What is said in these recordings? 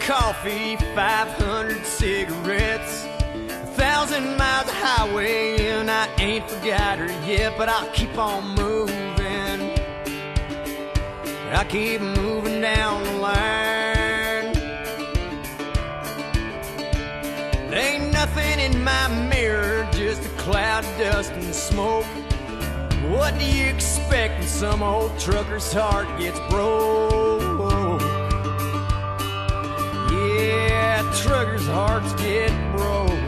coffee, 500 cigarettes, 1,000 miles of highway, and I ain't forgot her yet. But I'll keep on moving, I keep moving down the line. There ain't nothing in my mirror, just a cloud of dust and smoke. What do you expect when some old trucker's heart gets broke? Yeah, truckers' hearts get broke.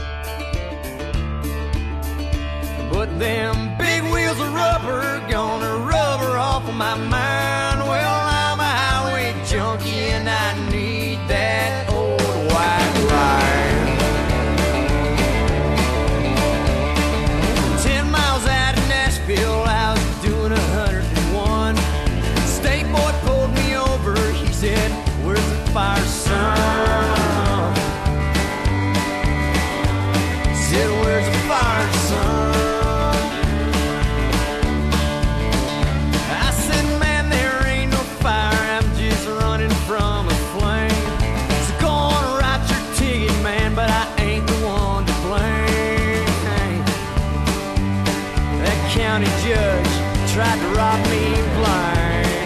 But them big wheels of rubber gonna rubber off of my mind. Well, I'm a highway junkie and I need that old white line. 10 miles out of Nashville, I was doing 101. State boy pulled me over, he said, "Where's the fire, son?" Said, "Where's the fire, son?" I said, "Man, there ain't no fire, I'm just running from a flame." So go on, write your ticket, man, but I ain't the one to blame. That county judge tried to rob me blind.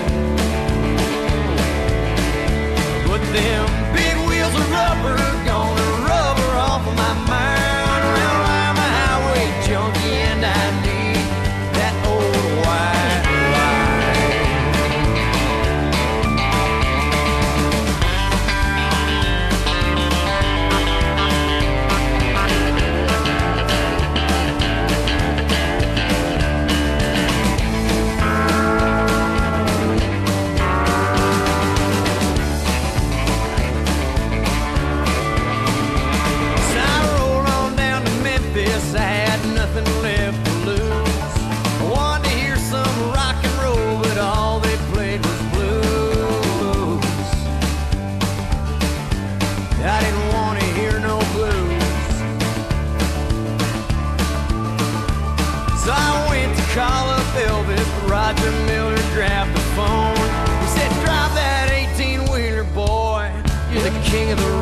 But them big wheels of rubber gonna rubber off of my mind. Well, I'm a highway junkie and I need that old white line. So I rolled on down to Memphis, I had nothing left to lose. I wanted to hear some rock and roll, but all they played was blues. I didn't want to hear no blues. So I went to call up Elvis, but Roger Miller grabbed the phone. He said, "Drive that 18-wheeler, boy, you're the king of the